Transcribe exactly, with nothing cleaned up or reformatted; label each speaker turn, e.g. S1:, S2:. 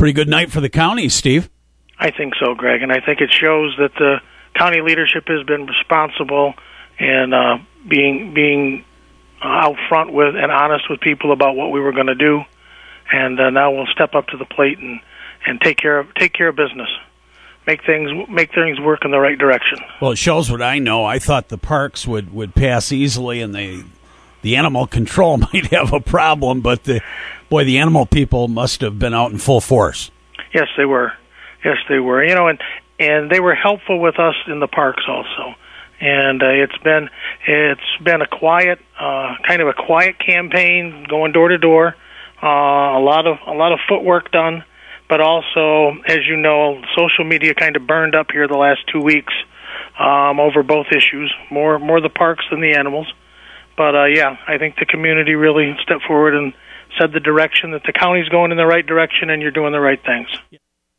S1: Pretty good night for the county, Steve.
S2: I think so, Greg, and I think it shows that the county leadership has been responsible and uh, being being uh, out front with and honest with people about what we were going to do, and uh, now we'll step up to the plate and, and take care of take care of business, make things make things work in the right direction.
S1: Well, it shows what I know. I thought the parks would, would pass easily, and they the animal control might have a problem, but the boy, the animal people must have been out in full force.
S2: Yes, they were. Yes, they were. You know, and and they were helpful with us in the parks also. And uh, it's been it's been a quiet, uh, kind of a quiet campaign, going door to door. Uh, a lot of a lot of footwork done, but also, as you know, social media kind of burned up here the last two weeks um, over both issues. More more the parks than the animals. But uh, yeah, I think the community really stepped forward and said the direction that the county's going in the right direction, and you're doing the right things.